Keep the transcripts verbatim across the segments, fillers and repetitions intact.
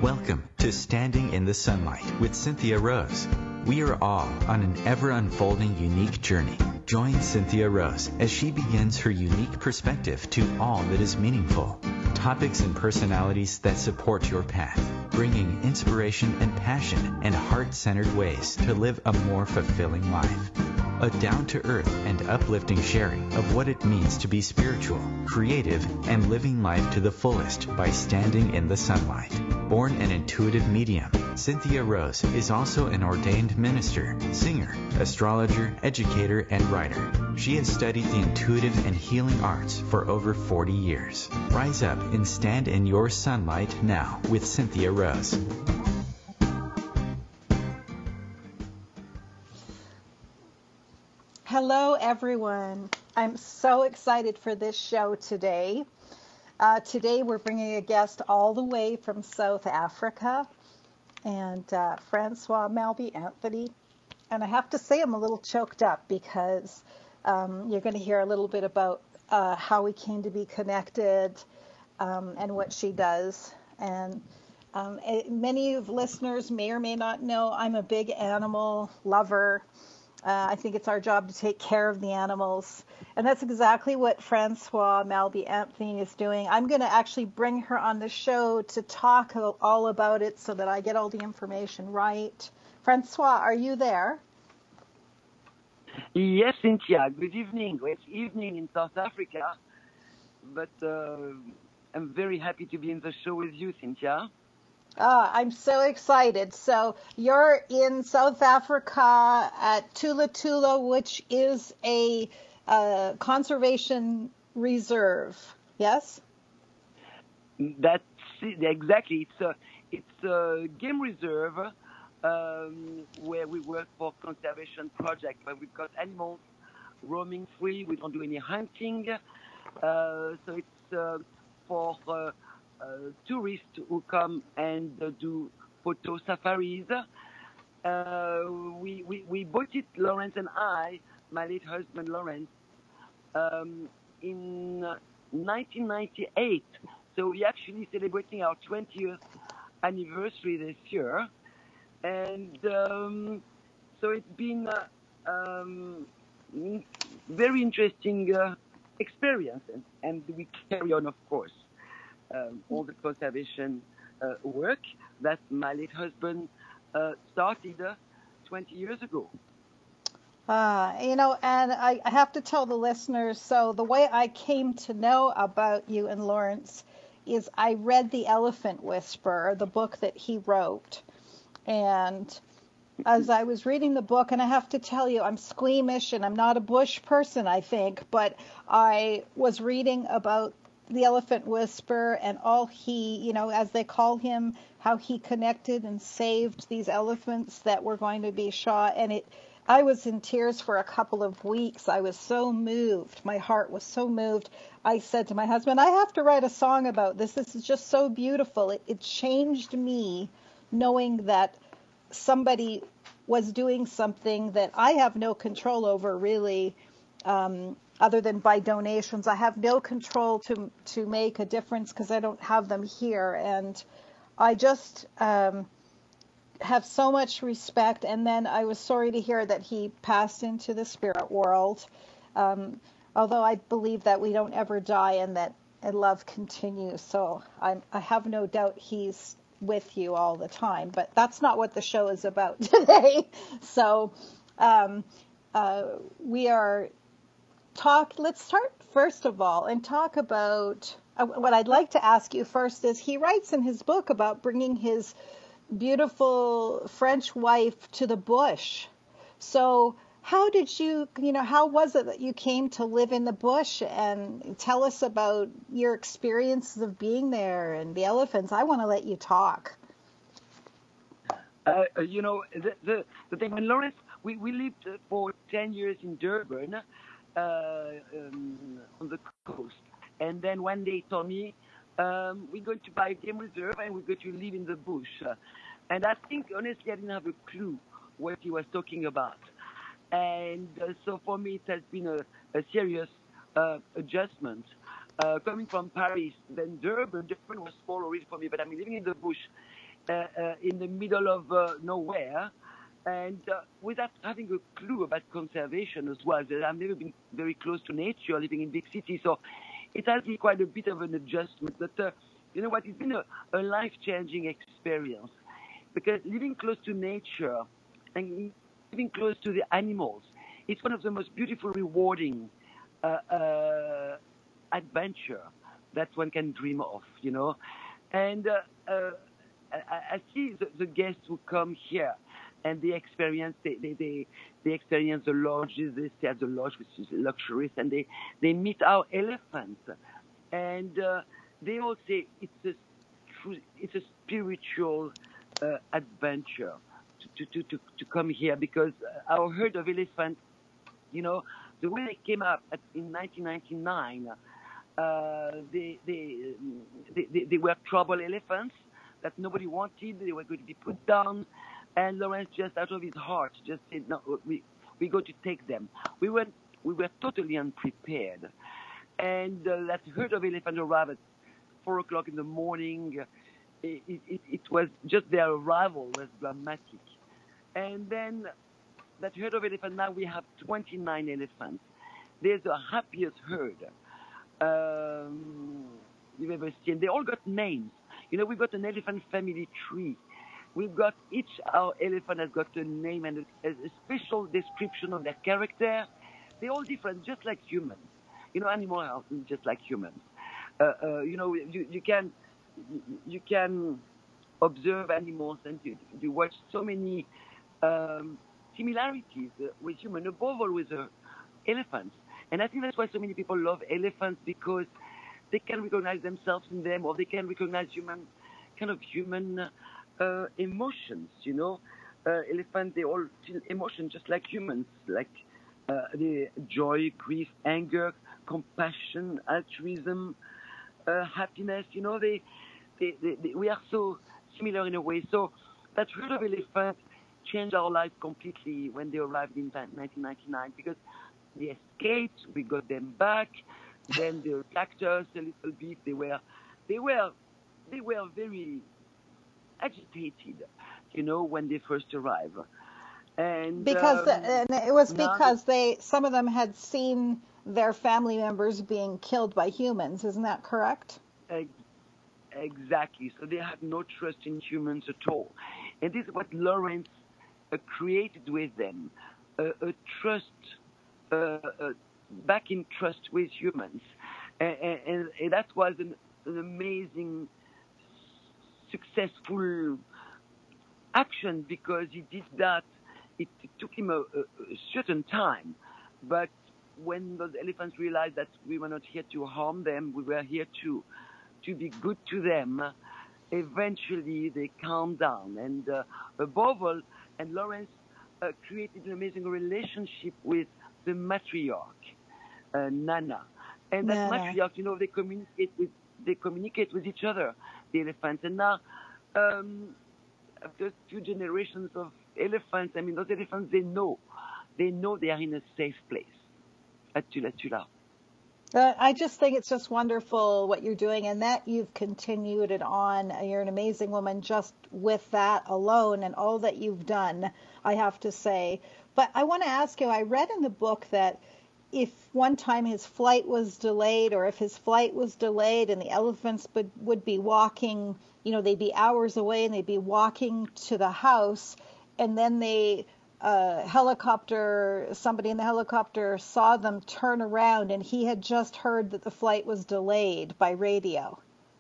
Welcome to Standing in the Sunlight with Cynthia Rose. We are all on an ever-unfolding unique journey. Join Cynthia Rose as she begins her unique perspective to all that is meaningful. Topics and personalities that support your path, bringing inspiration and passion and heart-centered ways to live a more fulfilling life. A down-to-earth and uplifting sharing of what it means to be spiritual, creative, and living life to the fullest by standing in the sunlight. Born an intuitive medium, Cynthia Rose is also an ordained minister, singer, astrologer, educator, and writer. She has studied the intuitive and healing arts for over forty years. Rise up and stand in your sunlight now with Cynthia Rose. Hello, everyone. I'm so excited for this show today. Uh, today, we're bringing a guest all the way from South Africa, and uh, Francois Malby Anthony. And I have to say, I'm a little choked up because um, you're going to hear a little bit about uh, how we came to be connected um, and what she does. And um, it, many of listeners may or may not know I'm a big animal lover. Uh, I think it's our job to take care of the animals. And that's exactly what Francois Malby Anthony is doing. I'm going to actually bring her on the show to talk all about it so that I get all the information right. Francois, are you there? Yes, Cynthia. Good evening. It's evening in South Africa. But uh, I'm very happy to be in the show with you, Cynthia. Oh, I'm so excited. So you're in South Africa at Tula Tula, which is a uh, conservation reserve. Yes? That's it, exactly. It's a, it's a game reserve um, where we work for conservation project, where we've got animals roaming free. We don't do any hunting. Uh, so it's uh, for... Uh, Uh, tourists who come and uh, do photo safaris. Uh, we, we, we bought it, Lawrence and I, my late husband Lawrence, um, in nineteen ninety-eight. So we're actually celebrating our twentieth anniversary this year. And um, so it's been a um, very interesting uh, experience. And, and we carry on, of course. Um, all the conservation uh, work that my late husband uh, started uh, twenty years ago. Uh, you know, and I, I have to tell the listeners, so the way I came to know about you and Lawrence is I read The Elephant Whisperer, the book that he wrote. And as I was reading the book, and I have to tell you, I'm squeamish and I'm not a bush person, I think, but I was reading about the Elephant Whisperer and all he, you know, as they call him, how he connected and saved these elephants that were going to be shot. And it, I was in tears for a couple of weeks. I was so moved. My heart was so moved. I said to my husband, I have to write a song about this. This is just so beautiful. It, it changed me knowing that somebody was doing something that I have no control over, really. Um, other than by donations. I have no control to to make a difference because I don't have them here. And I just um, have so much respect. And then I was sorry to hear that he passed into the spirit world. Um, although I believe that we don't ever die and that and love continues. So I'm, I have no doubt he's with you all the time. But that's not what the show is about today. So um, uh, we are... Talk. Let's start first of all and talk about uh, what I'd like to ask you first is he writes in his book about bringing his beautiful French wife to the bush. So how did you, you know, how was it that you came to live in the bush? And tell us about your experiences of being there and the elephants. I want to let you talk. Uh, you know, the, the, the thing, when Lawrence, we, we lived for ten years in Durban, Uh, um, on the coast. And then one day he told me, um, we're going to buy a game reserve and we're going to live in the bush. Uh, and I think, honestly, I didn't have a clue what he was talking about. And uh, so for me, it has been a, a serious uh, adjustment. Uh, coming from Paris, then Durban, Durban was small already for me, but I'm living in the bush uh, uh, in the middle of uh, nowhere, and uh, without having a clue about conservation as well. I've never been very close to nature, living in big cities, so it has been quite a bit of an adjustment. But uh, you know what? It's been a, a life-changing experience because living close to nature and living close to the animals, it's one of the most beautiful, rewarding uh, uh, adventure that one can dream of, you know. And uh, uh, I, I see the, the guests who come here, and they experience they, they, they, they experience the lodges, they stay at the lodge, which is luxurious, and they, they meet our elephants, and uh, they all say it's a true, it's a spiritual uh, adventure to, to, to, to come here because our herd of elephants, you know, the way they came up at, in nineteen ninety-nine, uh, they, they, they, they were trouble elephants that nobody wanted. They were going to be put down. And Lawrence, just out of his heart, just said, no, we, we go to take them. We were, we were totally unprepared. And uh, that herd of elephants arrived at four o'clock in the morning. It, it, it was just their arrival was dramatic. And then that herd of elephants, now we have twenty-nine elephants. They're the happiest herd um, you've ever seen. They all got names. You know, we've got an elephant family tree. We've got each, our elephant has got a name and a, a special description of their character. They're all different, just like humans. You know, animals are just like humans. Uh, uh, you know, you, you can you can observe animals and you, you watch so many um, similarities with humans, above all with uh, elephants. And I think that's why so many people love elephants, because they can recognize themselves in them, or they can recognize human, kind of human uh, emotions, you know. Uh, elephants, they all feel emotion just like humans, like uh, the joy, grief, anger, compassion, altruism, uh, happiness, you know. They, they, they, they, we are so similar in a way. So that herd of elephants changed our lives completely when they arrived in nineteen ninety-nine, because they escaped, we got them back, then they attacked us a little bit. They were, they were, they were very agitated, you know, when they first arrived. And Because the, um, and it was now because they some of them had seen their family members being killed by humans. Isn't that correct? they, exactly. So they had no trust in humans at all. And this is what Lawrence uh, created with them, uh, a trust, uh, uh, back in trust with humans. And, and, and that was an, an amazing, successful action, because he did that. It, it took him a, a, a certain time. But when those elephants realized that we were not here to harm them, we were here to to be good to them, eventually they calmed down. And uh, above all, and Lawrence uh, created an amazing relationship with the matriarch, uh, Nana. And that No, no. matriarch, you know, they communicate with they communicate with each other, the elephants. And now, um, after a few generations of elephants, I mean, those elephants, they know, they know they are in a safe place at Tula Tula. Uh, I just think it's just wonderful what you're doing, and that you've continued it on. You're an amazing woman just with that alone and all that you've done, I have to say. But I want to ask you, I read in the book that if one time his flight was delayed, or if his flight was delayed and the elephants would, would be walking, you know, they'd be hours away and they'd be walking to the house, and then they uh, helicopter, somebody in the helicopter saw them turn around, and he had just heard that the flight was delayed by radio.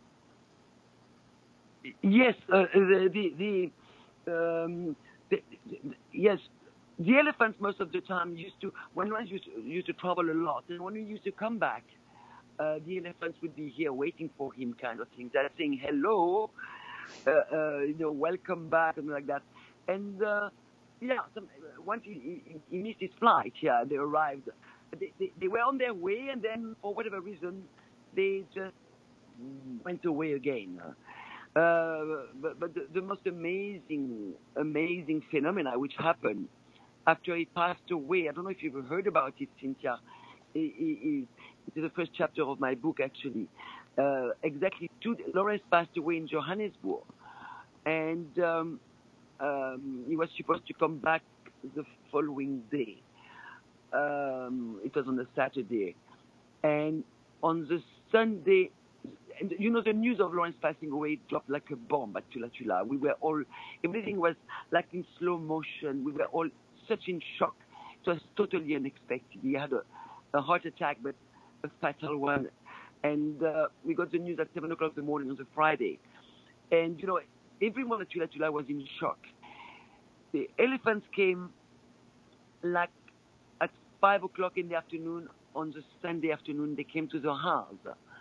Yes, uh, the, the, the, um, the, the yes, the elephants most of the time used to, when one used to, used to travel a lot, and when we used to come back, uh, the elephants would be here waiting for him, kind of thing. They're saying hello, uh, uh, you know, welcome back, something like that. And uh, yeah, some, once he, he, he missed his flight, yeah, they arrived. They, they, they were on their way, and then for whatever reason, they just went away again. Uh, but but the, the most amazing, amazing phenomena which happened after he passed away, I don't know if you've heard about it, Cynthia. It, it, it is the first chapter of my book, actually. Uh, exactly two, Lawrence passed away in Johannesburg. and um, um, he was supposed to come back the following day. Um, it was on a Saturday, and on the Sunday, and you know, the news of Lawrence passing away dropped like a bomb at Tula Tula. We were all, everything was like in slow motion. We were all such in shock. It was totally unexpected. He had a, a heart attack, but a fatal one. And uh, we got the news at seven o'clock in the morning on the Friday. And, you know, everyone at Tula Tula was in shock. The elephants came like at five o'clock in the afternoon on the Sunday afternoon. They came to the house.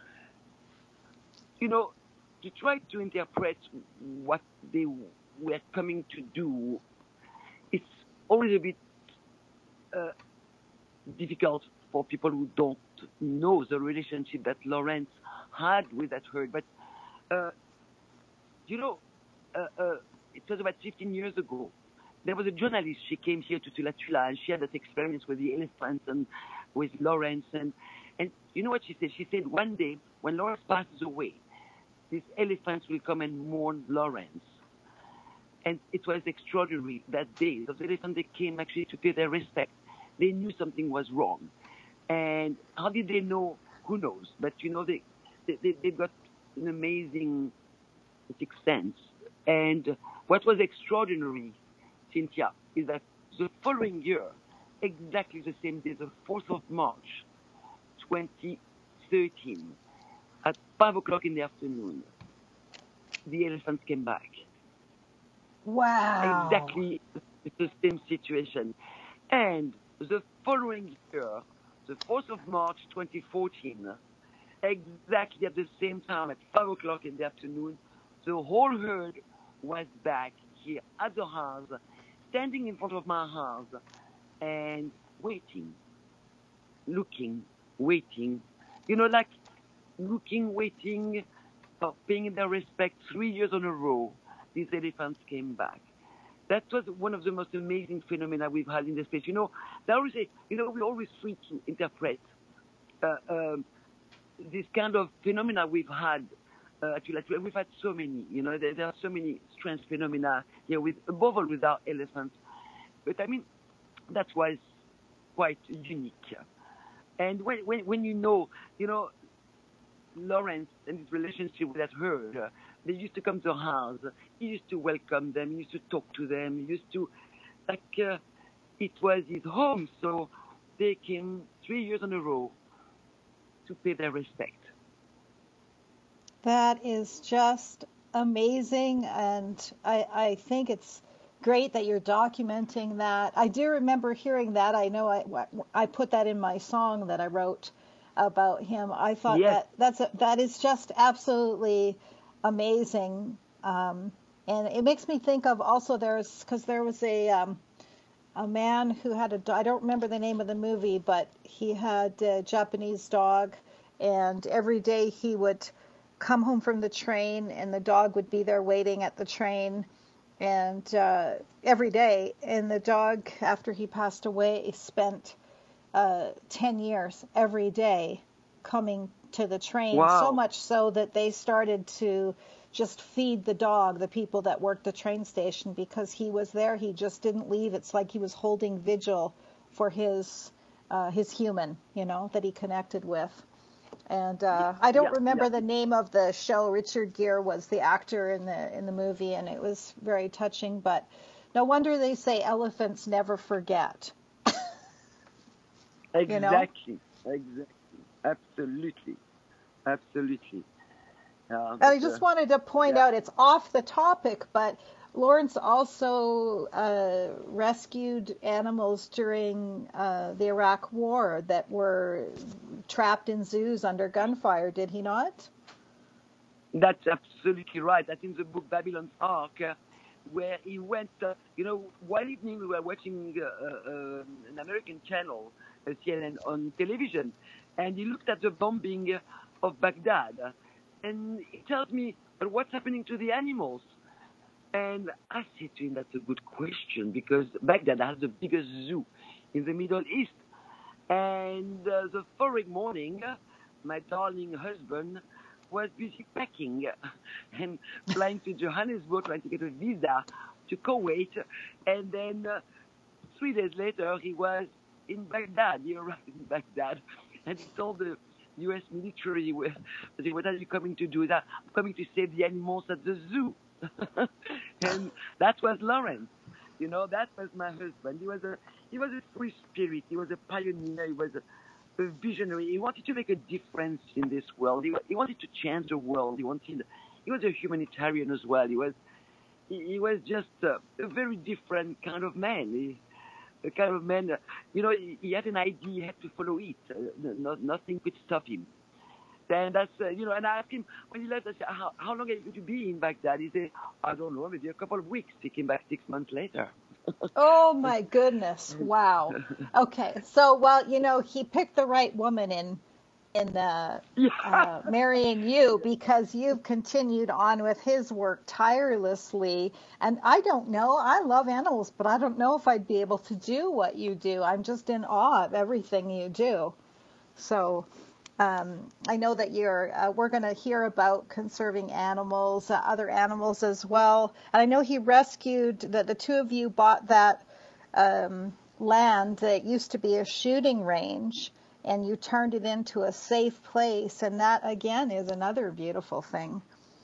You know, to try to interpret what they were coming to do, it's always a bit uh, difficult for people who don't know the relationship that Lawrence had with that herd. But, uh, you know, uh, uh, it was about fifteen years ago. There was a journalist, she came here to Tula Tula, and she had that experience with the elephants and with Lawrence. And, and you know what she said? She said, one day, when Lawrence passes away, these elephants will come and mourn Lawrence. And it was extraordinary that day. Those elephants, they came actually to pay their respect. They knew something was wrong. And how did they know? Who knows? But, you know, they, they, they, they got an amazing sixth sense. And what was extraordinary, Cynthia, is that the following year, exactly the same day, the fourth of March, twenty thirteen, at five o'clock in the afternoon, the elephants came back. Wow. Exactly the same situation. And the following year, the fourth of March, twenty fourteen, exactly at the same time, at five o'clock in the afternoon, the whole herd was back here at the house, standing in front of my house, and waiting, looking, waiting, you know, like looking, waiting, uh, paying their respect. Three years in a row, these elephants came back. That was one of the most amazing phenomena we've had in the space. You know, there always say, you know, we're always free to interpret uh, um, this kind of phenomena we've had. Uh, actually, we've had so many. You know, there, there are so many strange phenomena here, with above all with our elephants. But I mean, that was quite unique. And when when when you know, you know, Lawrence and his relationship with that herd, uh, they used to come to the house. He used to welcome them. He used to talk to them. He used to, like, uh, it was his home. So they came three years in a row to pay their respect. That is just amazing, and I, I think it's great that you're documenting that. I do remember hearing that. I know I, I put that in my song that I wrote about him. I thought Yes. that that's a, that is just absolutely amazing, um, and it makes me think of also there's because there was a um, a man who had a do- I don't remember the name of the movie, but he had a Japanese dog, and every day he would come home from the train, and the dog would be there waiting at the train, and uh, every day. And the dog, after he passed away, spent uh, ten years every day coming to the train. Wow. So much so that they started to just feed the dog, the people that worked the train station, because he was there. He just didn't leave. It's like he was holding vigil for his uh, his human, you know, that he connected with. And uh, I don't Yeah, remember yeah. the name of the show. Richard Gere was the actor in the in the movie, and it was very touching. But no wonder they say elephants never forget. Exactly. You know? Exactly. Absolutely. Absolutely. Uh, I but, just uh, wanted to point yeah. out it's off the topic, but Lawrence also uh, rescued animals during uh, the Iraq War that were trapped in zoos under gunfire, did he not? That's absolutely right. That's in the book Babylon's Ark, uh, where he went, uh, you know, one evening we were watching uh, uh, an American channel, uh, C N N, on television, and he looked at the bombing of Baghdad, uh, and he tells me, but what's happening to the animals? And I said to him, that's a good question, because Baghdad has the biggest zoo in the Middle East. And uh, the following morning, uh, my darling husband was busy packing and flying to Johannesburg, trying to get a visa to Kuwait. And then uh, three days later, he was in Baghdad. He arrived in Baghdad. And he told the U S military, what are you coming to do? That I'm coming to save the animals at the zoo. And that was Lawrence. You know, that was my husband. He was a he was a free spirit. He was a pioneer. He was a, a visionary. He wanted to make a difference in this world. He, he wanted to change the world. He wanted. He was a humanitarian as well. He was he, he was just a, a very different kind of man. He, a kind of man, uh, you know, he, he had an idea. He had to follow it. Uh, no, nothing could stop him. And that's, uh, you know, and I asked him, when he left, I said, how, how long are you going to be in Baghdad? He said, I don't know, maybe a couple of weeks. He came back six months later. Oh, my goodness. Wow. Okay. So, well, you know, he picked the right woman in in uh, Yeah. uh, marrying you, because you've continued on with his work tirelessly. And I don't know. I love animals, but I don't know if I'd be able to do what you do. I'm just in awe of everything you do. So um, I know that you're, uh, we're going to hear about conserving animals, uh, other animals as well. And I know he rescued, that the two of you bought that um, land that used to be a shooting range, and you turned it into a safe place. And that, again, is another beautiful thing.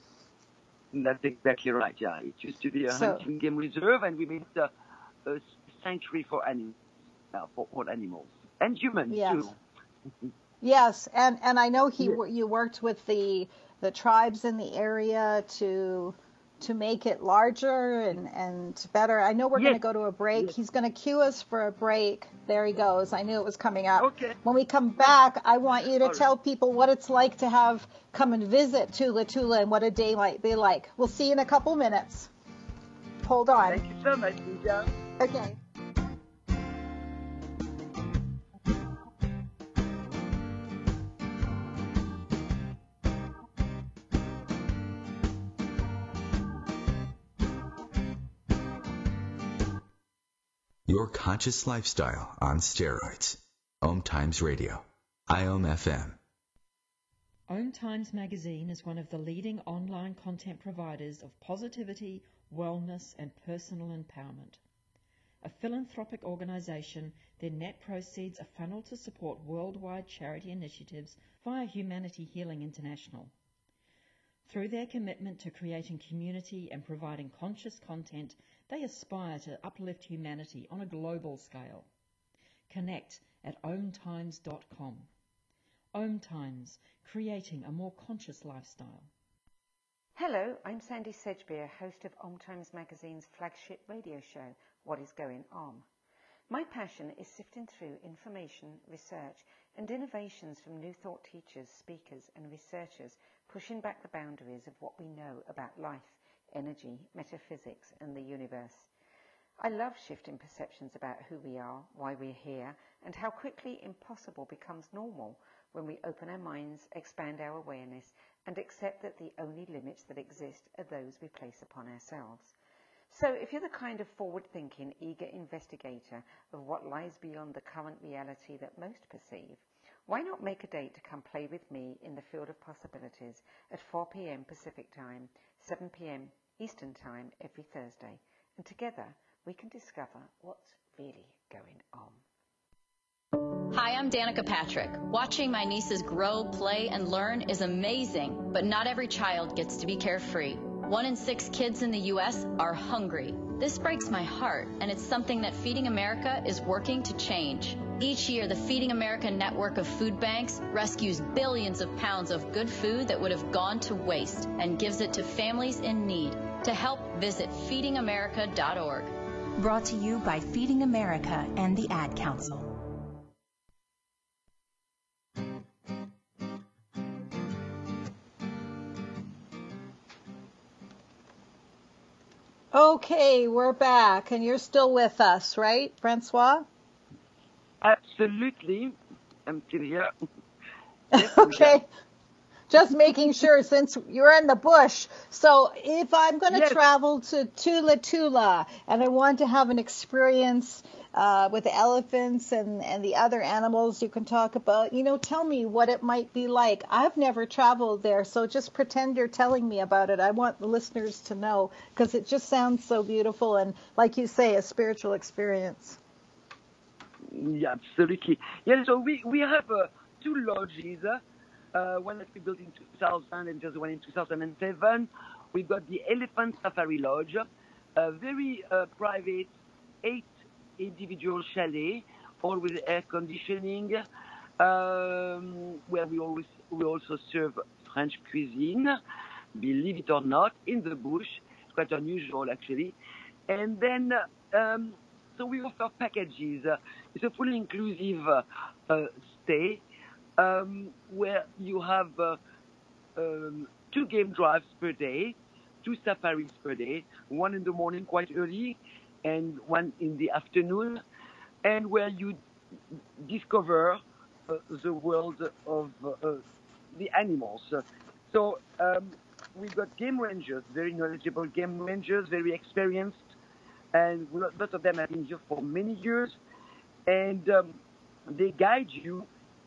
That's exactly right, yeah. It used to be a So- hunting game reserve, and we made it a, a sanctuary for animals, uh, for all animals. And humans, Yes. too. Yes, and, and I know he Yeah. you worked with the the tribes in the area to to make it larger and, and better. I know we're going to Yes. go to a break. Yes. He's going to cue us for a break. There he goes. I knew it was coming up. Okay. When we come back, I want you to All right. tell people what it's like to have come and visit Tula Tula and what a day might be like. We'll see you in a couple minutes. Hold on. Thank you so much, Lydia. Okay. Your conscious lifestyle on steroids. Om Times Radio. I O M F M. Om Times Magazine is one of the leading online content providers of positivity, wellness, and personal empowerment. A philanthropic organization, their net proceeds are funneled to support worldwide charity initiatives via Humanity Healing International. Through their commitment to creating community and providing conscious content, they aspire to uplift humanity on a global scale. Connect at om times dot com. Om Times, creating a more conscious lifestyle. Hello, I'm Sandy Sedgbeer, host of Om Times Magazine's flagship radio show, What is Going On? My passion is sifting through information, research, and innovations from new thought teachers, speakers, and researchers, pushing back the boundaries of what we know about life, energy, metaphysics, and the universe. I love shifting perceptions about who we are, why we're here, and how quickly impossible becomes normal when we open our minds, expand our awareness, and accept that the only limits that exist are those we place upon ourselves. So if you're the kind of forward-thinking, eager investigator of what lies beyond the current reality that most perceive, why not make a date to come play with me in the field of possibilities at four p.m. Pacific Time, seven p.m. Eastern Time every Thursday, and together we can discover what's really going on. Hi, I'm Danica Patrick. Watching my nieces grow, play, and learn is amazing, but not every child gets to be carefree. One in six kids in the U S are hungry. This breaks my heart, and it's something that Feeding America is working to change. Each year, the Feeding America network of food banks rescues billions of pounds of good food that would have gone to waste and gives it to families in need. To help, visit feeding america dot org. Brought to you by Feeding America and the Ad Council. Okay, we're back, and you're still with us, right, Francois? Absolutely. I'm still here. Yes, I'm Okay. here. just making sure since you're in the bush. So if I'm going to Yes. travel to Tula Tula and I want to have an experience uh, with the elephants and, and the other animals you can talk about, you know, tell me what it might be like. I've never traveled there, so just pretend you're telling me about it. I want the listeners to know because it just sounds so beautiful and, like you say, a spiritual experience. Yeah, absolutely. Yeah, so we, we have uh, two lodges, uh, one that we built in two thousand and just one in two thousand seven. We've got the Elephant Safari Lodge, a very uh, private, eight individual chalet, all with air conditioning, um, where we always we also serve French cuisine, believe it or not, in the bush. It's quite unusual, actually. And then, um, so we offer packages. Uh, it's a fully inclusive uh, uh, stay um, where you have uh, um, two game drives per day, two safaris per day, one in the morning quite early and one in the afternoon, and where you discover uh, the world of uh, the animals. So um, we've got game rangers, very knowledgeable game rangers, very experienced, and lots of them have been here for many years, and um, they guide you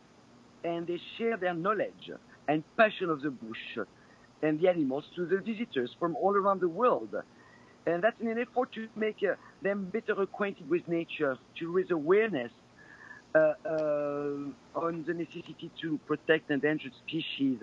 and they share their knowledge and passion of the bush and the animals to the visitors from all around the world. And that's in an effort to make uh, them better acquainted with nature, to raise awareness uh, uh, on the necessity to protect endangered species.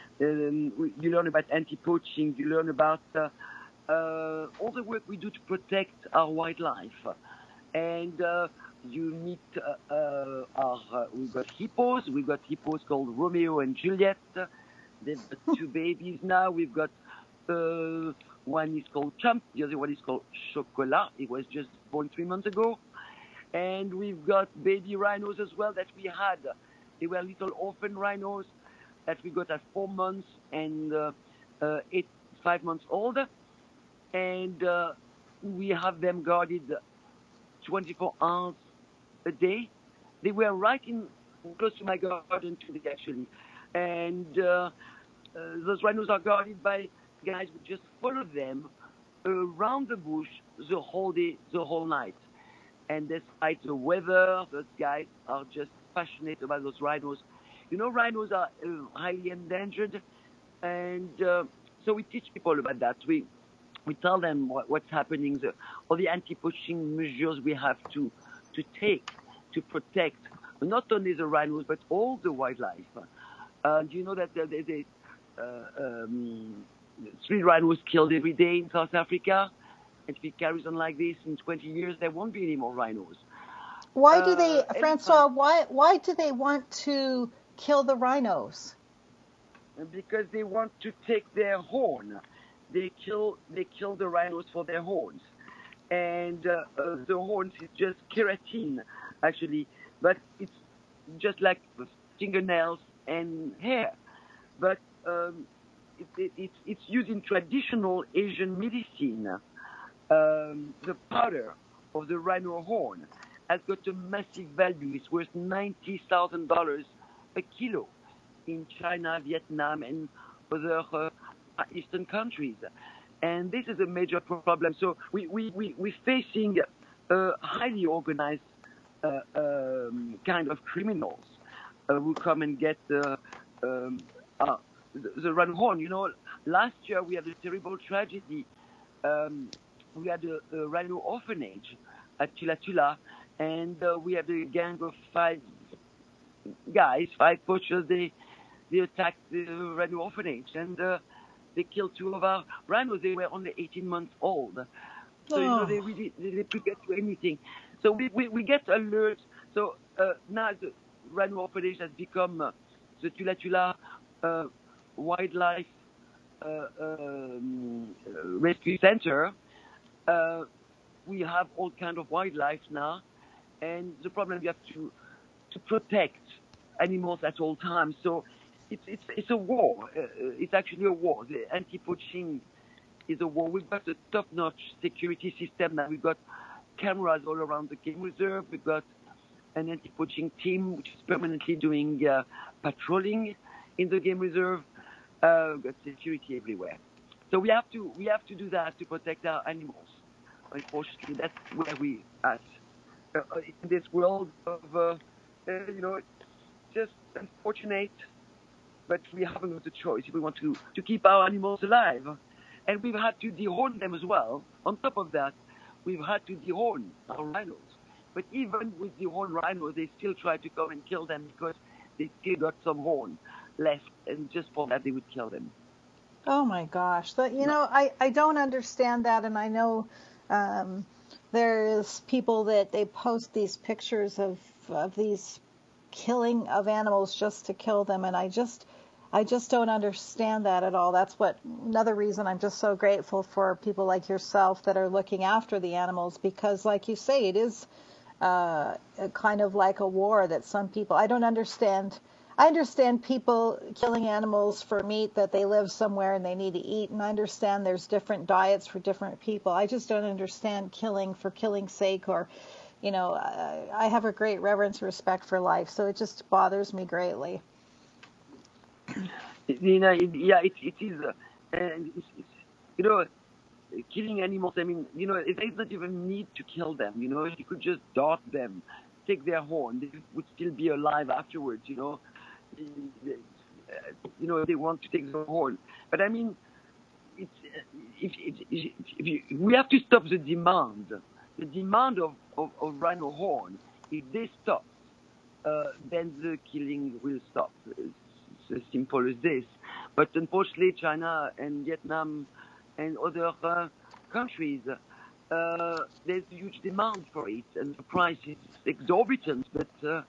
Um, you learn about anti-poaching, you learn about uh, uh, all the work we do to protect our wildlife. And uh, you meet uh, uh, our, uh, we've got hippos, we've got hippos called Romeo and Juliet. They've got two babies now. We've got uh, one is called Chump, the other one is called Chocolat. It was just born three months ago. And we've got baby rhinos as well that we had. They were little orphan rhinos that we got at four months and uh, uh, eight, five months old. And uh, we have them guarded twenty-four hours a day. They were right in close to my garden today, actually. And uh, uh, those rhinos are guarded by guys who just follow them around the bush the whole day, the whole night. And despite the weather, those guys are just passionate about those rhinos. You know, rhinos are uh, highly endangered, and uh, so we teach people about that. We we tell them what, what's happening, the, all the anti-poaching measures we have to to take to protect not only the rhinos but all the wildlife. Uh, do you know that there is uh, um, three rhinos killed every day in South Africa? And if it carries on like this in twenty years, there won't be any more rhinos. Why do they, Uh, Francois? Why why do they want to kill the rhinos? Because they want to take their horn. They kill they kill the rhinos for their horns, and uh, uh, the horns is just keratin actually, but it's just like fingernails and hair. But um, it, it, it's it's used in traditional Asian medicine. Um, the powder of the rhino horn has got a massive value. It's worth ninety thousand dollars a kilo in China, Vietnam, and other uh, eastern countries. And this is a major problem. So we, we, we, we're facing uh, highly organized uh, um, kind of criminals uh, who come and get uh, um, uh, the, the rhino horn. You know, last year we had a terrible tragedy. Um, we had a, a rhino orphanage at Tula Tula, and uh, we had a gang of five guys, five poachers. They they attacked the rhino orphanage, and uh, they killed two of our rhinos. They were only eighteen months old. So, you know, they really they, they could get to anything. So we, we, we get alerts. So uh, now the rhino orphanage has become uh, the Tula Tula uh, Wildlife uh, um, Rescue Center. Uh, we have all kind of wildlife now, and the problem we have to to protect animals at all times. So it's it's it's a war. Uh, it's actually a war. The anti-poaching is a war. We've got a top-notch security system now. We've got cameras all around the game reserve. We've got an anti-poaching team which is permanently doing uh, patrolling in the game reserve. uh, got security everywhere. So we have to we have to do that to protect our animals. Unfortunately, that's where we at uh, in this world of uh, uh, you know, it's just unfortunate, but we haven't got a choice if we want to to keep our animals alive, and we've had to dehorn them as well. On top of that, we've had to dehorn our rhinos. But even with dehorned rhinos, they still try to come and kill them because they still got some horn left, and just for that they would kill them. Oh my gosh. That, you know, I, I don't understand that. And I know um, there's people that they post these pictures of, of these killing of animals just to kill them. And I just, I just don't understand that at all. That's what, another reason I'm just so grateful for people like yourself that are looking after the animals, because like you say, it is uh, kind of like a war that some people, I don't understand. I understand people killing animals for meat, that they live somewhere and they need to eat, and I understand there's different diets for different people. I just don't understand killing for killing's sake, or, you know, I, I have a great reverence and respect for life, so it just bothers me greatly. You know, it, yeah, it, it is, uh, and it's, it's, you know, killing animals, I mean, you know, there's not even need to kill them, you know, you could just dart them, take their horn, they would still be alive afterwards, you know. You know, they want to take the horn. But I mean, it's, if, if, if, if you, we have to stop the demand. The demand of, of, of rhino horn, if they stop, uh, then the killing will stop. It's, it's as simple as this. But unfortunately, China and Vietnam and other uh, countries, uh, there's a huge demand for it, and the price is exorbitant. But uh,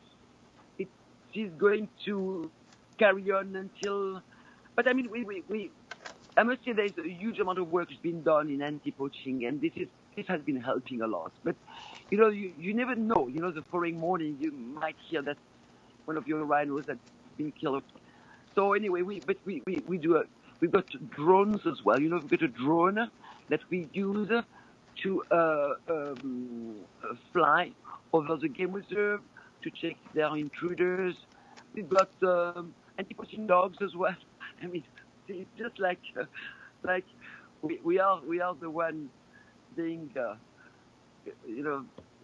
is going to carry on until, but I mean, we, we, we, I must say there's a huge amount of work has been done in anti-poaching, and this is, this has been helping a lot. But, you know, you, you never know, you know, the following morning you might hear that one of your rhinos has been killed. So anyway, we, but we, we, we do a, we've got drones as well, you know, we've got a drone that we use to uh, um, fly over the game reserve, to check if there are intruders. We've got um, anti-poaching dogs as well. I mean, it's just like, uh, like we, we are we are the one being, uh, you know,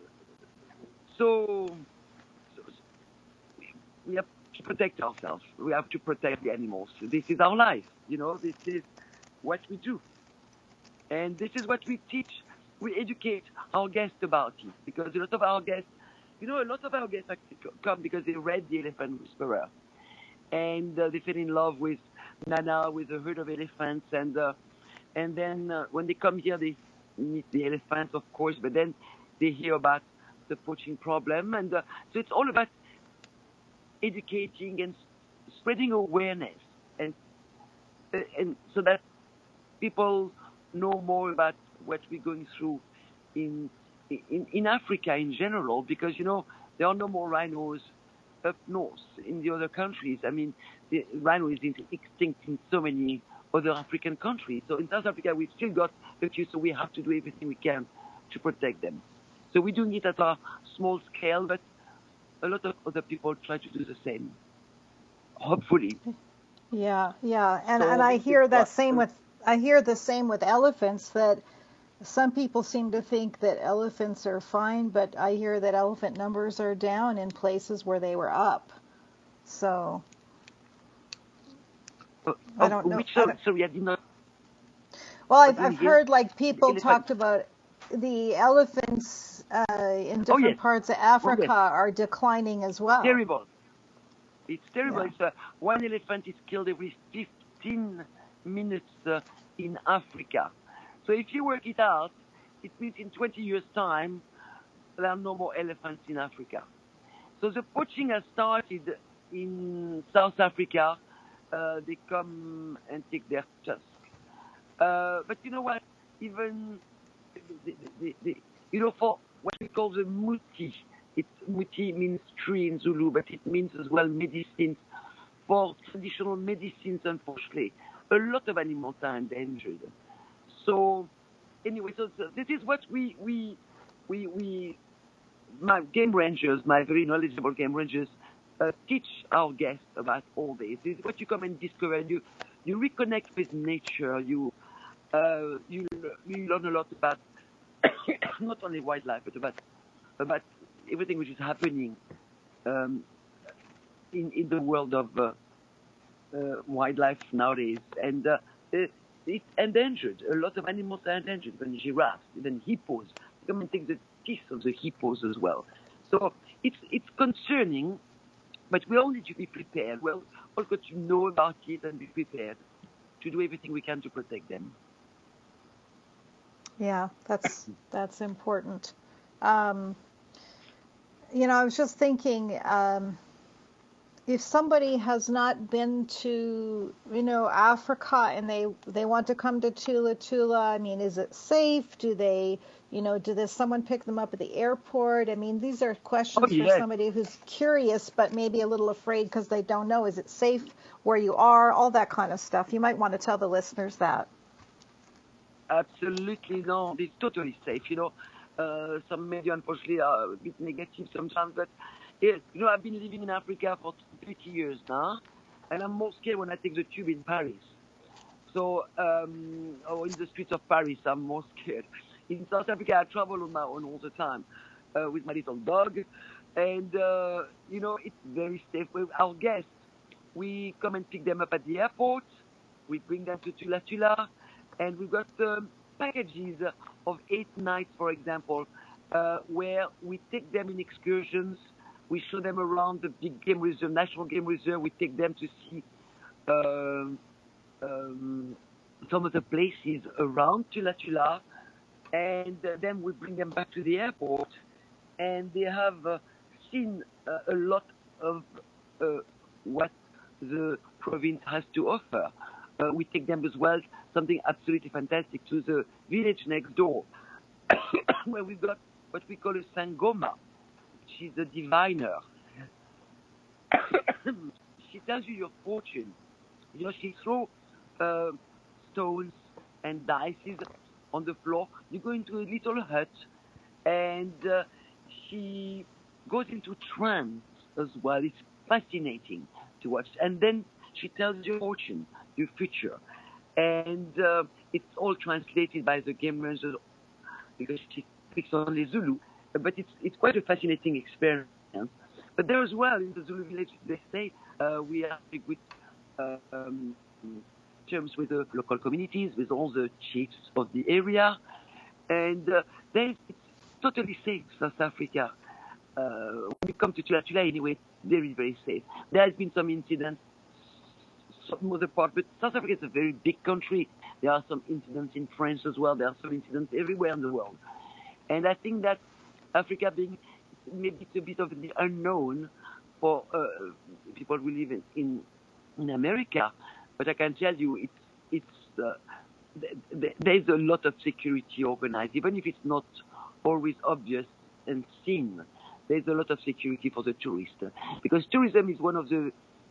so, so we have to protect ourselves. We have to protect the animals. This is our life, you know. This is what we do, and this is what we teach. We educate our guests about it, because a lot of our guests. You know, a lot of our guests come because they read The Elephant Whisperer, and uh, they fell in love with Nana, with a herd of elephants, and uh, and then uh, when they come here, they meet the elephants, of course, but then they hear about the poaching problem, and uh, so it's all about educating and spreading awareness, and uh, and so that people know more about what we're going through in. In, in Africa in general, because, you know, there are no more rhinos up north in the other countries. I mean, the rhino is extinct in so many other African countries. So in South Africa, we've still got a few, so we have to do everything we can to protect them. So we're doing it at a small scale, but a lot of other people try to do the same, hopefully. Yeah, yeah, and so and I hear that same with I hear the same with elephants, that some people seem to think that elephants are fine, but I hear that elephant numbers are down in places where they were up. So uh, I don't know. Which, I don't, sorry, I did not. well, I've I've heard like people talked about the elephants uh, in different oh, yes. parts of Africa oh, yes. are declining as well. Terrible. It's terrible. Yeah. It's, uh, one elephant is killed every fifteen minutes uh, in Africa. So if you work it out, it means in twenty years' time, there are no more elephants in Africa. So the poaching has started in South Africa. Uh, they come and take their tusks. Uh, but you know what? Even, the, the, the, you know, for what we call the muti, it, muti means tree in Zulu, but it means as well medicines. For traditional medicines, unfortunately, a lot of animals are endangered. So anyway, so, so this is what we, we, we, we, my game rangers, my very knowledgeable game rangers, uh, teach our guests about all this. This is what you come and discover. You you reconnect with nature. You uh, you you learn a lot about not only wildlife but about about everything which is happening um, in in the world of uh, uh, wildlife nowadays. And uh, it, it's endangered. A lot of animals are endangered. Even giraffes, even hippos. You come and take the teeth of the hippos as well. So it's it's concerning. But we all need to be prepared. Well, all got to know about it and be prepared to do everything we can to protect them. Yeah, that's that's important. Um, you know, I was just thinking, um, if somebody has not been to, you know, Africa and they they want to come to Tula Tula, I mean, is it safe? Do they, you know, do this someone pick them up at the airport? I mean, these are questions Oh, for yes. somebody who's curious but maybe a little afraid because they don't know. Is it safe where you are? All that kind of stuff. You might want to tell the listeners that. Absolutely no. It's totally safe. You know, uh, some media unfortunately are a bit negative sometimes, but yes, you know, I've been living in Africa for thirty years now, and I'm more scared when I take the tube in Paris. So, um, or in the streets of Paris, I'm more scared. In South Africa, I travel on my own all the time uh, with my little dog, and uh, you know, it's very safe. With our guests, we come and pick them up at the airport. We bring them to Tula Tula, and we've got um, packages of eight nights, for example, uh, where we take them in excursions. We show them around the big game reserve, National Game Reserve. We take them to see um, um, some of the places around Tula Tula, and uh, then we bring them back to the airport, and they have uh, seen uh, a lot of uh, what the province has to offer. Uh, we take them as well, something absolutely fantastic, to the village next door, where we've got what we call a Sangoma. She's a diviner. She tells you your fortune. You know, she throws uh, stones and dice on the floor. You go into a little hut, and uh, she goes into trance as well. It's fascinating to watch. And then she tells your fortune, your future. And uh, it's all translated by the game ranger because she speaks only Zulu. But it's it's quite a fascinating experience. But there as well, in the Zulu village, they say uh, we have a good uh, um, terms with the local communities, with all the chiefs of the area. And uh, then it's totally safe, South Africa. Uh, when you come to Tula Tula, anyway, it's very, very safe. There has been some incidents, some other part, but South Africa is a very big country. There are some incidents in France as well. There are some incidents everywhere in the world. And I think that Africa being maybe it's a bit of the unknown for uh, people who live in, in in America, but I can tell you it's it's uh, th- th- there's a lot of security organized, even if it's not always obvious and seen. There's a lot of security for the tourists because tourism is one of the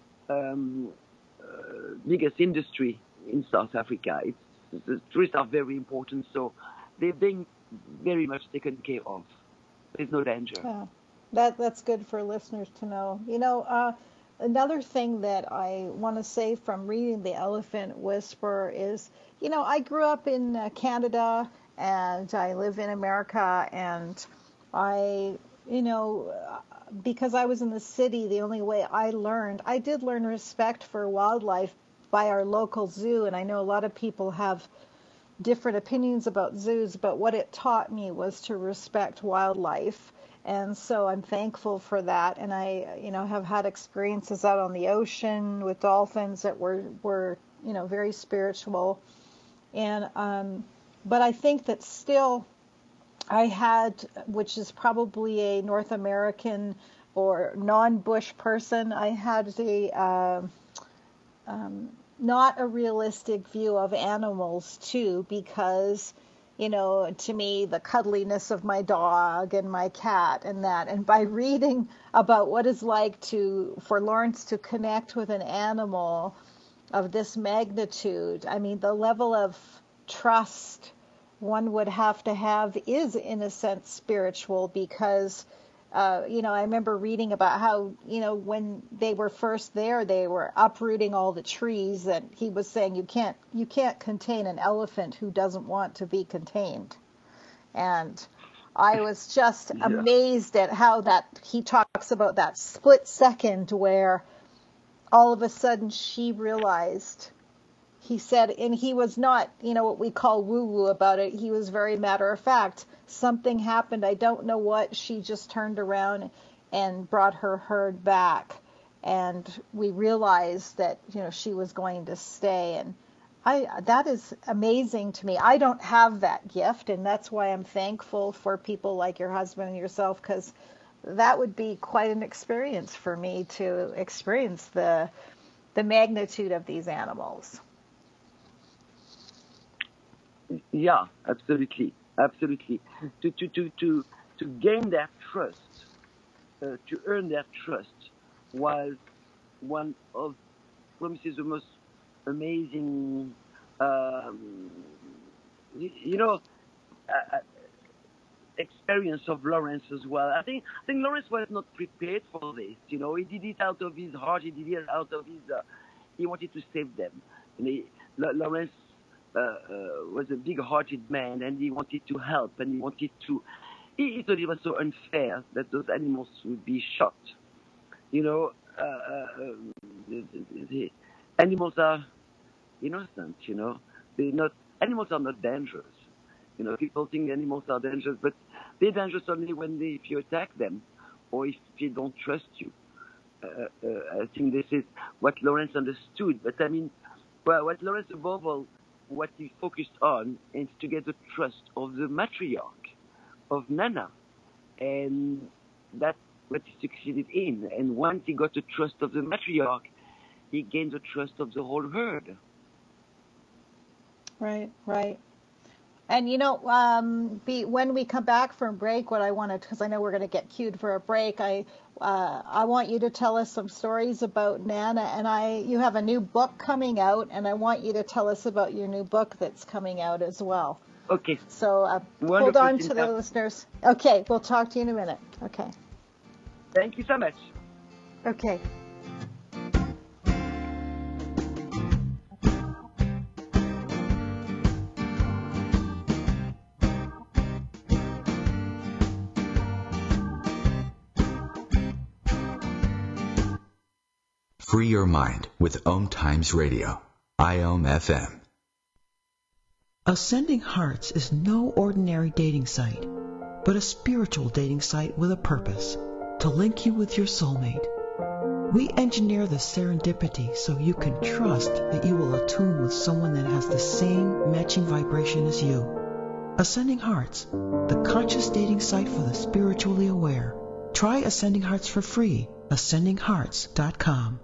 um, uh, biggest industry in South Africa. It's, the tourists are very important, so they're being very much taken care of. There's no danger. Yeah, that that's good for listeners to know. You know, uh, another thing that I want to say from reading The Elephant Whisperer is, you know, I grew up in uh, Canada and I live in America, and I, you know, because I was in the city, the only way I learned, I did learn respect for wildlife by our local zoo, and I know a lot of people have different opinions about zoos, but what it taught me was to respect wildlife. And so I'm thankful for that. And I, you know, have had experiences out on the ocean with dolphins that were, were, you know, very spiritual. And, um, but I think that still I had, which is probably a North American or non-bush person, I had the, uh, um, not a realistic view of animals too, because, you know, to me, the cuddliness of my dog and my cat and that, and by reading about what it's like to, for Lawrence to connect with an animal of this magnitude, I mean, the level of trust one would have to have is in a sense spiritual, because Uh, you know, I remember reading about how, you know, when they were first there, they were uprooting all the trees, and he was saying you can't you can't contain an elephant who doesn't want to be contained. And I was just Yeah. amazed at how that he talks about that split second where all of a sudden she realized. He said, and he was not, you know, what we call woo-woo about it. He was very matter of fact. Something happened. I don't know what. She just turned around and brought her herd back. And we realized that, you know, she was going to stay. And I, that is amazing to me. I don't have that gift. And that's why I'm thankful for people like your husband and yourself, because that would be quite an experience for me to experience the, the magnitude of these animals. Yeah, absolutely, absolutely. To to to to to gain their trust, uh, to earn their trust, was one of, let me say, the most amazing, um, you, you know, uh, experience of Lawrence as well. I think I think Lawrence was not prepared for this. You know, he did it out of his heart. He did it out of his. Uh, he wanted to save them. And he, Lawrence. Uh, uh, was a big-hearted man, and he wanted to help, and he wanted to. He, he thought it was so unfair that those animals would be shot. You know, uh, uh, the, the, the animals are innocent. You know, they not animals are not dangerous. You know, people think animals are dangerous, but they're dangerous only when they, if you attack them, or if they don't trust you. Uh, uh, I think this is what Lawrence understood. But I mean, well, what Lawrence above all. What he focused on is to get the trust of the matriarch, of Nana. And that's what he succeeded in. And once he got the trust of the matriarch, he gained the trust of the whole herd. Right, right. And, you know, um, be, when we come back from break, what I wanted, because I know we're going to get queued for a break, I uh, I want you to tell us some stories about Nana. And I, you have a new book coming out, and I want you to tell us about your new book that's coming out as well. Okay. So uh, hold on to the listeners. Okay, we'll talk to you in a minute. Okay. Thank you so much. Okay. Free your mind with Om Times Radio, I O M F M. Ascending Hearts is no ordinary dating site, but a spiritual dating site with a purpose, to link you with your soulmate. We engineer the serendipity so you can trust that you will attune with someone that has the same matching vibration as you. Ascending Hearts, the conscious dating site for the spiritually aware. Try Ascending Hearts for free, ascending hearts dot com.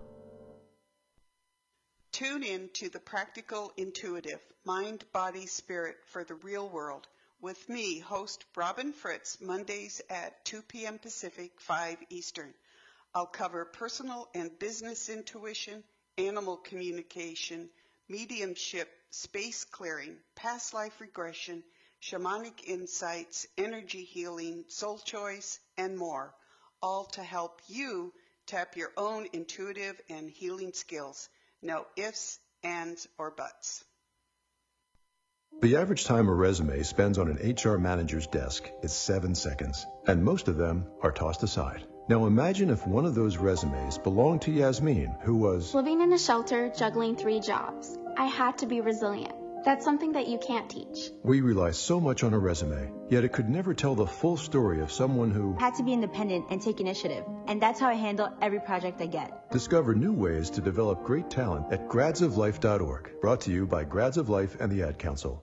Tune in to The Practical Intuitive, Mind, Body, Spirit for the Real World with me, host Robin Fritz, Mondays at two p.m. Pacific, five Eastern. I'll cover personal and business intuition, animal communication, mediumship, space clearing, past life regression, shamanic insights, energy healing, soul choice, and more, all to help you tap your own intuitive and healing skills. No ifs, ands, or buts. The average time a resume spends on an H R manager's desk is seven seconds, and most of them are tossed aside. Now imagine if one of those resumes belonged to Yasmin, who was living in a shelter, juggling three jobs. I had to be resilient. That's something that you can't teach. We rely so much on a resume, yet it could never tell the full story of someone who had to be independent and take initiative. And that's how I handle every project I get. Discover new ways to develop great talent at grads of life dot org. Brought to you by Grads of Life and the Ad Council.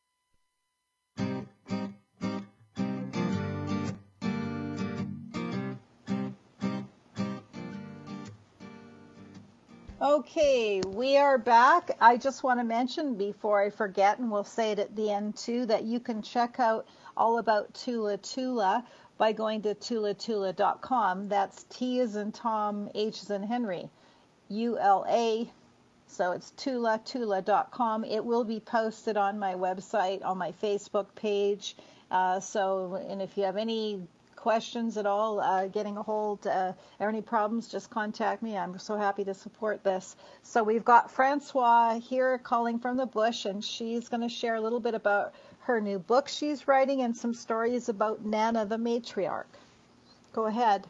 Okay, we are back. I just want to mention before I forget, and we'll say it at the end too, that you can check out all about Tula Tula by going to tula tula dot com. That's T as in Tom, H as in Henry, U L A. So it's tula tula dot com. It will be posted on my website, on my Facebook page. Uh, so, and if you have any questions at all, uh, getting a hold, uh, or any problems, just contact me. I'm so happy to support this. So we've got Francois here calling from the bush, and she's going to share a little bit about her new book she's writing and some stories about Nana the matriarch. Go ahead.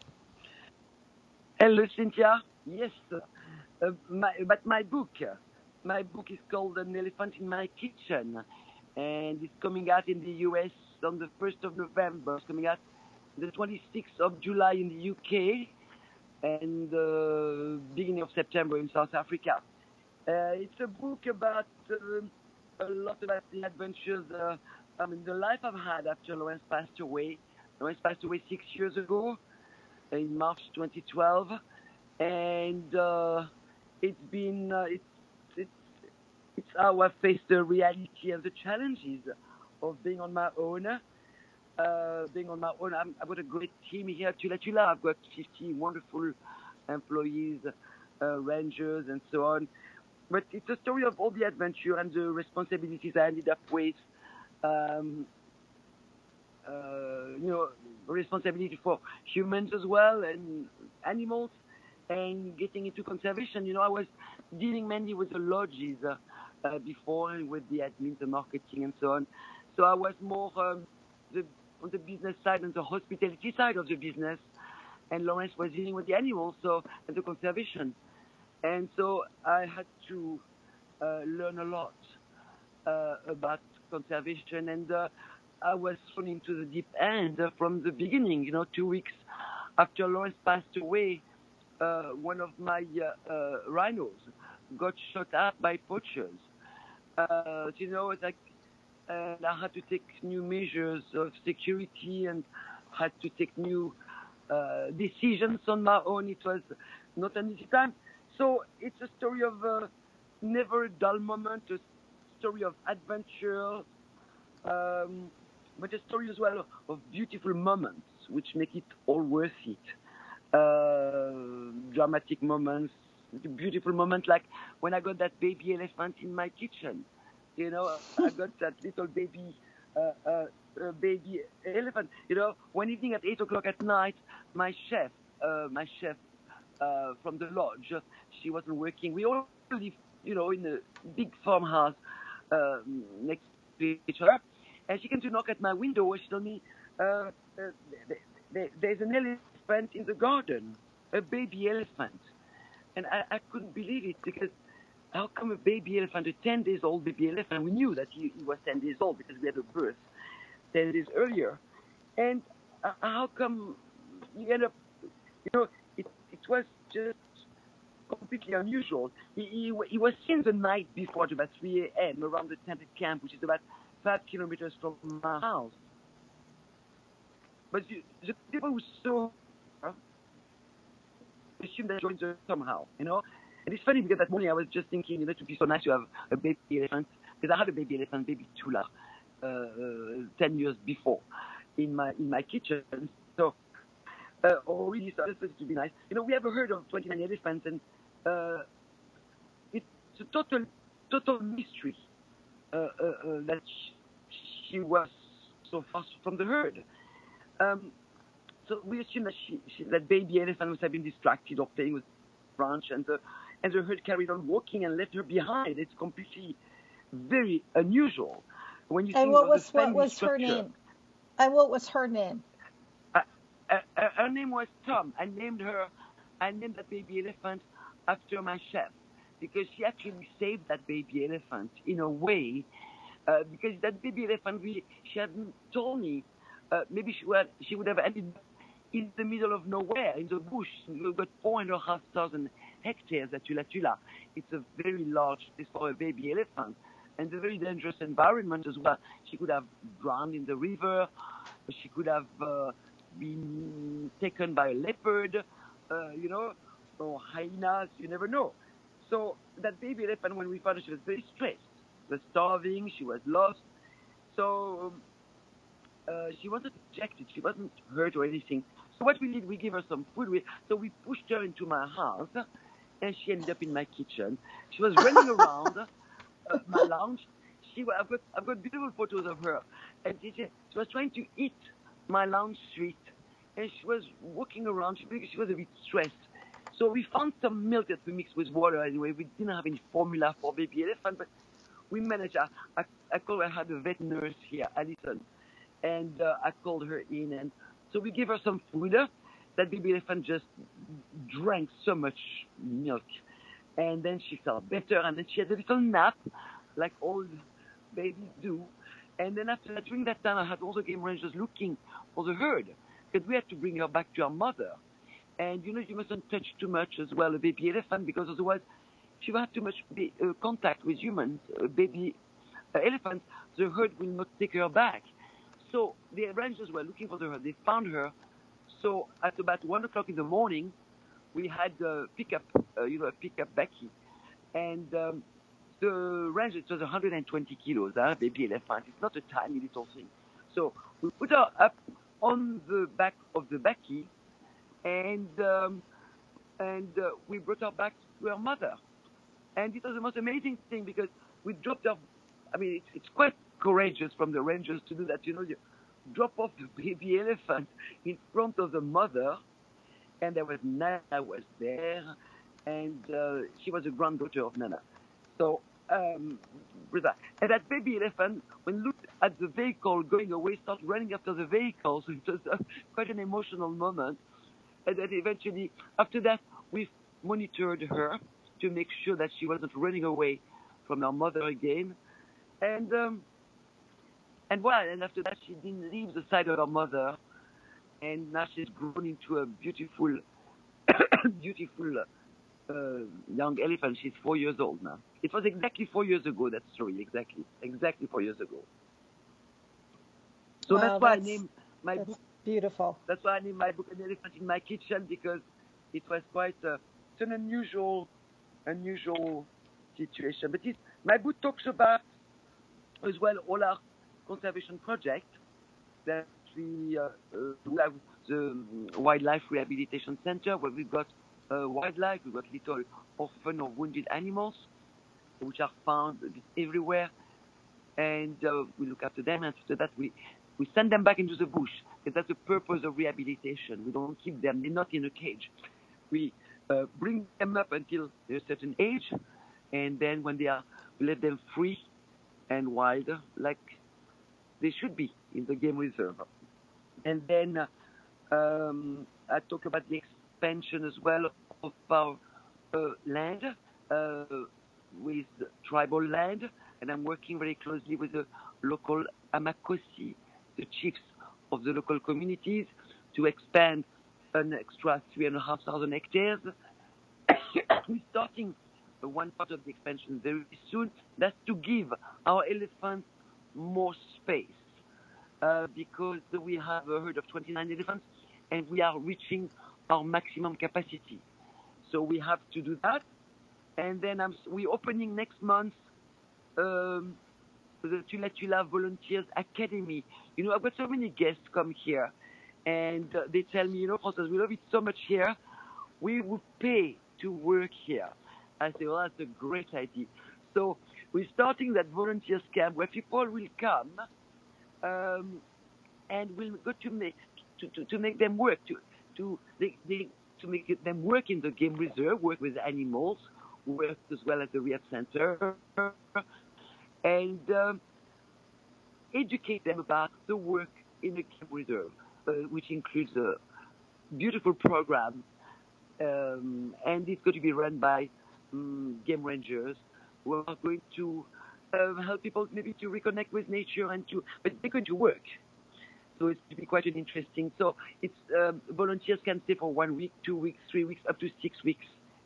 Hello, Cynthia. Yes, uh, my, but my book, my book is called An Elephant in My Kitchen, and it's coming out in the U S on the first of November. It's coming out the twenty-sixth of July in the U K, and the uh, beginning of September in South Africa. Uh, it's a book about uh, a lot about the adventures, uh, I mean, the life I've had after Lawrence passed away. Lawrence passed away six years ago, in March twenty twelve, and uh, it's been uh, it's it's it's how I faced the reality and the challenges of being on my own. Uh, being on my own, I'm, I've got a great team here at Tula Tula. I've got fifty wonderful employees, uh, rangers, and so on. But it's a story of all the adventure and the responsibilities I ended up with. Um, uh, you know, responsibility for humans as well and animals, and getting into conservation. You know, I was dealing mainly with the lodges uh, uh, before, and with the admin, the marketing, and so on. So I was more um, the, on the business side and the hospitality side of the business, and Lawrence was dealing with the animals, so and the conservation. And so I had to uh, learn a lot uh, about conservation, and uh, I was thrown into the deep end uh, from the beginning. You know, two weeks after Lawrence passed away, uh, one of my uh, uh, rhinos got shot at by poachers. Uh, you know, it's like, and I had to take new measures of security and had to take new uh, decisions on my own. It was not an easy time. So it's a story of uh, never a dull moment, a story of adventure, um, but a story as well of beautiful moments, which make it all worth it. Uh, dramatic moments, beautiful moments, like when I got that baby elephant in my kitchen. You know, I got that little baby, uh, uh, uh, baby elephant. You know, one evening at eight o'clock at night, my chef, uh, my chef uh, from the lodge, she wasn't working. We all live, you know, in a big farmhouse uh, next to each other. And she came to knock at my window, and she told me, uh, uh, th- th- there's an elephant in the garden, a baby elephant. And I, I couldn't believe it, because how come a baby elephant, a ten days old baby elephant, we knew that he, he was ten days old because we had a birth ten days earlier. And uh, how come you end up, you know, it, it was just completely unusual. He, he, he was seen the night before at about three a.m. around the tented camp, which is about five kilometers from my house. But you, the people who saw her assumed that joined her somehow, you know. And it's funny because that morning I was just thinking, you know, it would be so nice to have a baby elephant, because I had a baby elephant, baby Tula, uh, uh, ten years before in my in my kitchen. So, uh, oh, really, so this would be nice. You know, we have a herd of twenty-nine elephants, and uh, it's a total total mystery uh, uh, uh, that she, she was so far from the herd. Um, so we assume that she, she, that baby elephant must have been distracted or playing with branch, and the and the herd carried on walking and left her behind. It's completely very unusual when you and think what of was the family what was structure. her name? And what was her name? Uh, uh, uh, her name was Tom. I named her. I named that baby elephant after my chef, because she actually saved that baby elephant in a way. Uh, because that baby elephant, really, she hadn't told me. Uh, maybe she would she would have ended up in the middle of nowhere, in the bush. We've got four and a half thousand hectares at Tula Tula. It's a very large place for a baby elephant, and a very dangerous environment as well. She could have drowned in the river. She could have uh, been taken by a leopard, uh, you know, or hyenas. You never know. So that baby elephant, when we found her, she was very stressed. She was starving. She was lost. So uh, she wasn't rejected. She wasn't hurt or anything. So what we did, we gave her some food. We, so we pushed her into my house, and she ended up in my kitchen. She was running around uh, my lounge. She, I've got, I've got beautiful photos of her, and she, she was trying to eat my lounge suite. and she was walking around because she was a bit stressed. So we found some milk that we mixed with water anyway. We didn't have any formula for baby elephant, but we managed. I, I, I called, I had a vet nurse here, Alison, and uh, I called her in. And so we gave her some food. That baby elephant just drank so much milk. And then she felt better, and then she had a little nap, like all babies do. And then after that, during that time, I had all the game rangers looking for the herd, because we had to bring her back to her mother. And, you know, you mustn't touch too much as well a baby elephant, because otherwise, if you have too much be, uh, contact with humans, uh, baby uh, elephants, the herd will not take her back. So the rangers were looking for the herd. They found her. So at about one o'clock in the morning, we had a pickup, uh, you know, a pickup Becky. And um, the ranger, it was one hundred twenty kilos, huh, baby elephant. It's not a tiny little thing. So we put her up on the back of the Becky, and um, and uh, we brought her back to her mother. And it was the most amazing thing, because we dropped her. I mean, it's, it's quite courageous from the rangers to do that. You know, you drop off the baby elephant in front of the mother, and there was Nana was there, and uh, she was a granddaughter of Nana. So, um, and that baby elephant, when looked at the vehicle going away, started running after the vehicle. So it was uh, quite an emotional moment. And then eventually, after that, we monitored her to make sure that she wasn't running away from her mother again. And um, and well, and after that, she didn't leave the side of her mother. And now she's grown into a beautiful, beautiful uh, young elephant. She's four years old now. It was exactly four years ago, that story, exactly. Exactly four years ago. So wow, that's why that's, I named my that's book. Beautiful. That's why I named my book An Elephant in My Kitchen, because it was quite a, it's an unusual, unusual situation. But it, my book talks about as well all our conservation projects that we, uh, uh, we have the Wildlife Rehabilitation Center, where we've got uh, wildlife, we've got little orphan or wounded animals, which are found everywhere, and uh, we look after them, and after that we, we send them back into the bush. And that's the purpose of rehabilitation. We don't keep them, they're not in a cage. We uh, bring them up until a certain age, and then when they are, we let them free and wild, like they should be in the game reserve. And then uh, um, I talk about the expansion as well of our uh, land uh, with tribal land, and I'm working very closely with the local Amakosi, the chiefs of the local communities, to expand an extra three and a half thousand hectares. We're starting one part of the expansion very soon. That's to give our elephants more space, uh, because we have a herd of twenty-nine elephants, and we are reaching our maximum capacity. So we have to do that. And then I'm, we're opening next month um, the Tula Tula Volunteers Academy. You know, I've got so many guests come here, and uh, they tell me, you know, Françoise, we love it so much here, we would pay to work here. I say, well, that's a great idea. So we're starting that volunteers camp where people will come, um, and we'll go to make to, to, to make them work to to they, they, to make them work in the game reserve, work with animals, work as well at the rehab center, and um, educate them about the work in the game reserve, uh, which includes a beautiful program, um, and it's going to be run by um, game rangers who are going to uh, help people maybe to reconnect with nature and to, but they're going to work. So it's going to be quite an interesting. So it's um, volunteers can stay for one week, two weeks, three weeks, up to six weeks.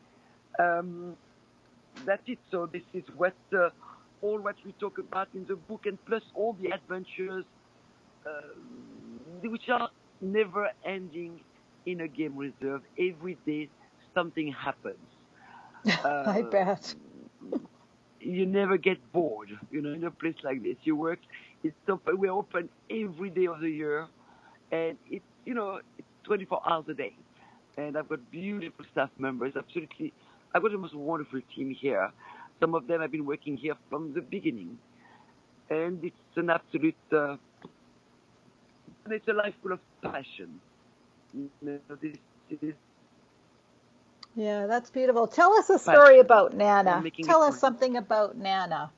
Um, that's it. So this is what uh, all what we talk about in the book, and plus all the adventures, uh, which are never ending in a game reserve. Every day something happens. Uh, I bet. You never get bored, you know, in a place like this. You work, it's open, we're open every day of the year, and it's, you know, it's twenty-four hours a day. And I've got beautiful staff members, absolutely. I've got the most wonderful team here. Some of them have been working here from the beginning. And it's an absolute, uh, it's a life full of passion. You know, this is Yeah, that's beautiful. Tell us a story about Nana. Tell us friend. something about Nana.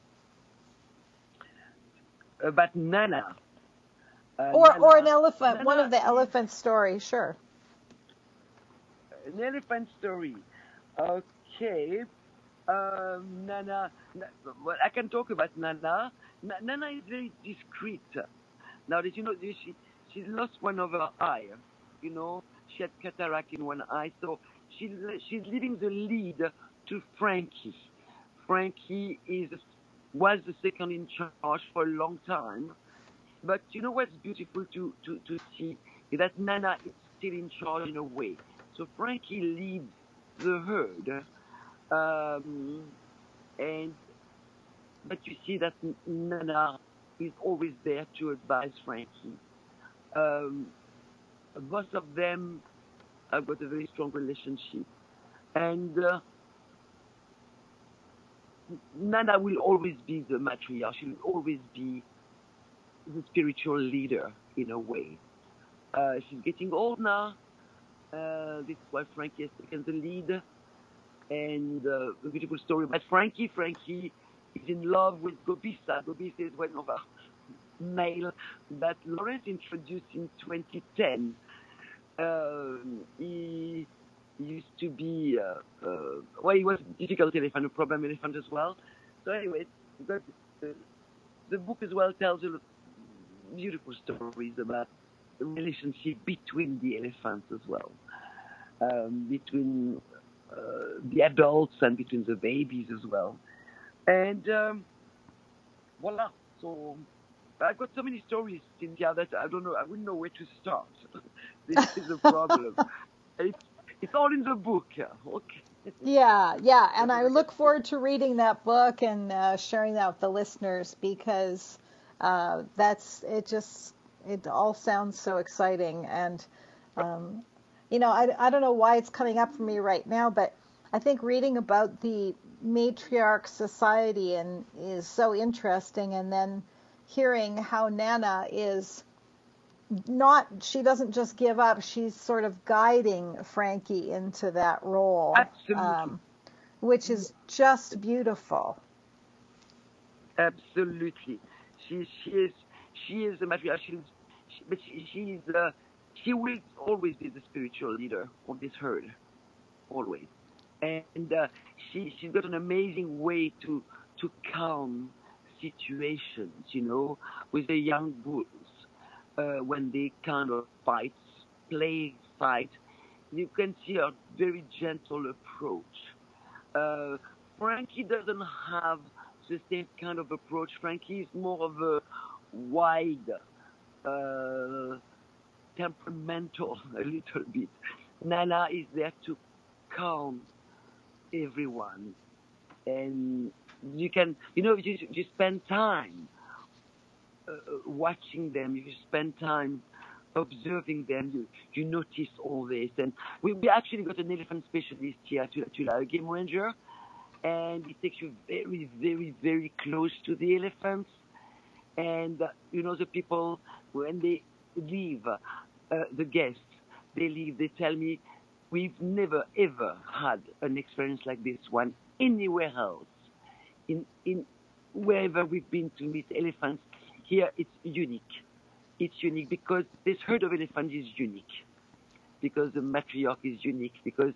About Nana. Uh, or Nana, or an elephant, Nana one of the is elephant stories, sure. An elephant story. Okay. Um, Nana, well, I can talk about Nana. N- Nana is very discreet. Now, did you know she she lost one of her eye? You know, she had cataract in one eye, so she she's leaving the lead to Frankie. Frankie is was the second in charge for a long time. But you know what's beautiful to, to, to see is that Nana is still in charge in a way. So Frankie leads the herd, um, and but you see that Nana is always there to advise Frankie. Um, most of them have got a very strong relationship, and uh, Nana will always be the matriarch. She will always be the spiritual leader in a way. Uh, she's getting old now. Uh, this is why Frankie has taken the lead. And uh, a beautiful story about Frankie. Frankie is in love with Gobisa. Gobisa is one of our male that Lawrence introduced in twenty ten. Um, he used to be, uh, uh, well, he was a difficult elephant, a problem elephant as well. So anyway, but, uh, the book as well tells you beautiful stories about the relationship between the elephants as well. Um, between uh, the adults and between the babies as well. And um, voila. So I've got so many stories, Cynthia, that I don't know, I wouldn't know where to start. This is a problem. it's, it's all in the book. Okay. Yeah, yeah, and I look forward to reading that book and uh, sharing that with the listeners because uh, that's it. Just it all sounds so exciting, and um, you know, I, I don't know why it's coming up for me right now, but I think reading about the matriarch society and is so interesting, and then hearing how Nana is not, she doesn't just give up, she's sort of guiding Frankie into that role. Absolutely. Um, which is just beautiful. Absolutely. She, she is, she is a matriarch, she, she, but she, she is, uh, she will always be the spiritual leader of this herd. Always. And uh, she, she's got an amazing way to, to calm situations, you know, with the young bulls. Uh, when they kind of fight, play fight, you can see a very gentle approach. Uh, Frankie doesn't have the same kind of approach. Frankie is more of a wide, uh, temperamental a little bit. Nana is there to calm everyone. And you can, you know, you, you spend time uh, watching them, you spend time observing them, you, you notice all this. And we, we actually got an elephant specialist here, to, to a game ranger, and he takes you very, very, very close to the elephants. And, uh, you know, the people, when they leave, uh, the guests, they leave, they tell me, we've never, ever had an experience like this one anywhere else. In, in wherever we've been to meet elephants, here it's unique. It's unique because this herd of elephants is unique. Because the matriarch is unique. Because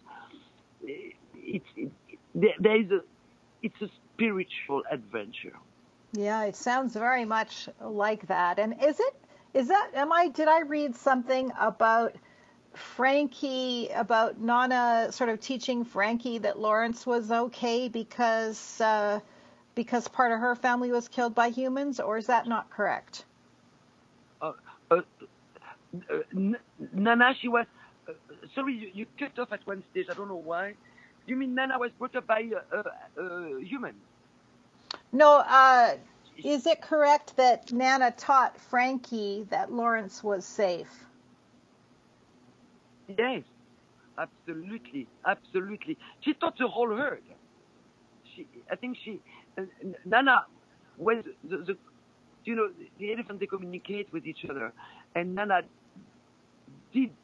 it's, it, there, there is a, it's a spiritual adventure. Yeah, it sounds very much like that. And is it, is that, am I, did I read something about Frankie, about Nana sort of teaching Frankie that Lawrence was okay because, uh, because part of her family was killed by humans, or is that not correct? Uh, uh, uh, Nana, she was, uh, sorry, you, you cut off at one stage, I don't know why. You mean Nana was brought up by a uh, uh, human? No, uh, is it correct that Nana taught Frankie that Lawrence was safe? Yes, absolutely, absolutely. She taught the whole herd. She, I think she, uh, Nana, was the, the, you know, the elephants, they communicate with each other, and Nana did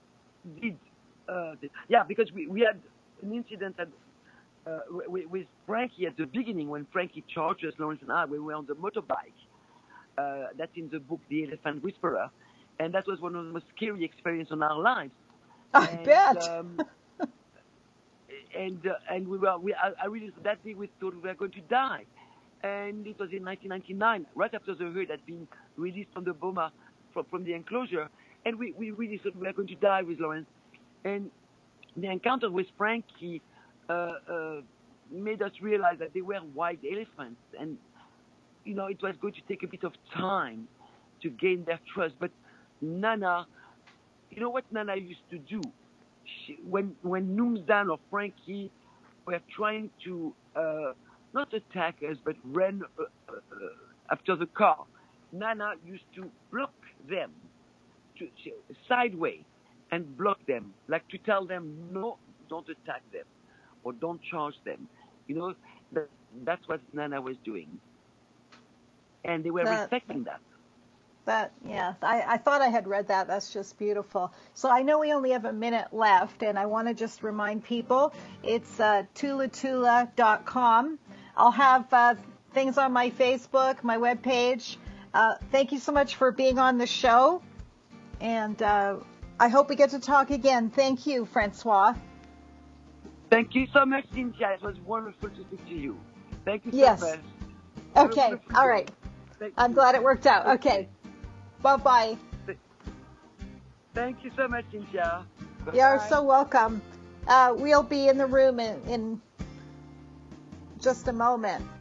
did. Uh, yeah, because we, we had an incident at, uh, with, with Frankie at the beginning when Frankie charged us, Lawrence and I, we were on the motorbike. Uh, that's in the book, The Elephant Whisperer. And that was one of the most scary experiences in our lives. I and, bet. Um, and uh, and we were, we, I, I really, that day we thought we were going to die. And it was in nineteen ninety-nine, right after the herd had been released from the Boma, from, from the enclosure. And we, we really thought we were going to die with Lawrence. And the encounter with Frankie uh, uh, made us realize that they were wild elephants. And, you know, it was going to take a bit of time to gain their trust. But Nana, you know what Nana used to do? She, when when Numzan or Frankie were trying to uh, not attack us, but run uh, uh, after the car, Nana used to block them to, sideways and block them, like to tell them, no, don't attack them or don't charge them. You know, that, that's what Nana was doing. And they were that, respecting that. That, yeah, I, I thought I had read that. That's just beautiful. So I know we only have a minute left, and I want to just remind people, it's uh, tula tula dot com. I'll have uh, things on my Facebook, my webpage. Uh, thank you so much for being on the show, and uh, I hope we get to talk again. Thank you, Francois. Thank you so much, Cynthia. It was wonderful to speak to you. Thank you so yes. much. Okay, all right. Thank I'm you. glad it worked out. Okay. Bye-bye. Thank you so much, Cynthia. Bye-bye. You're so welcome. Uh, we'll be in the room in, in just a moment.